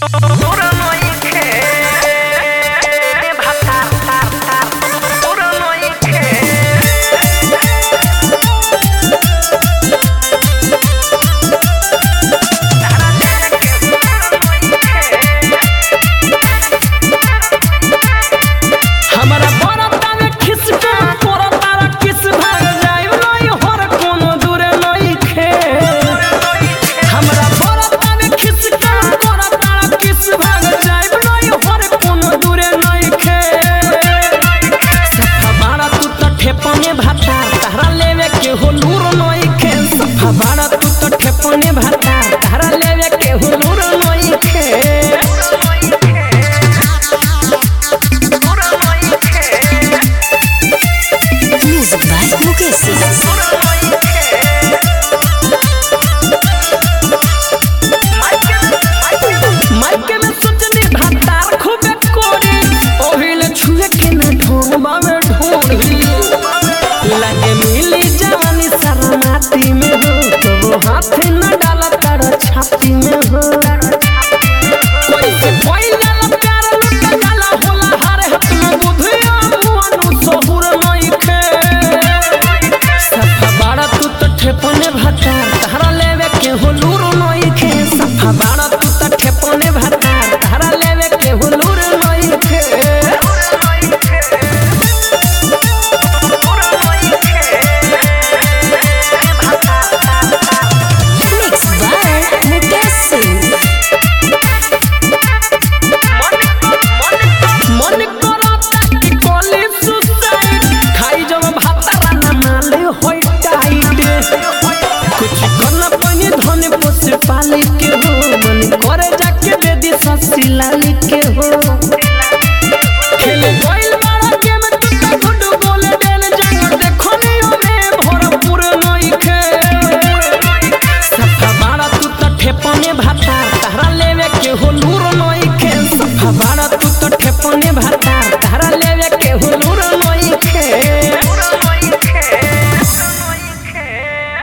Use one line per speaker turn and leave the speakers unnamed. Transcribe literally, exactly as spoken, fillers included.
हाथ न डाला तारा छाती में हो कोई से कोई ना प्यार लुट जाला होला हर हाथ में बुधिया मुआनु सबुर नइखे सफा बाड़ा तू तो ठेपने भाता तारा लेवे के हुलूर नइखे सफा बाड़ा तू तो ठेपने भाता तारा लेवे के हुलूर नइखे पाले के हो मन करे जाके दे दी ससिला।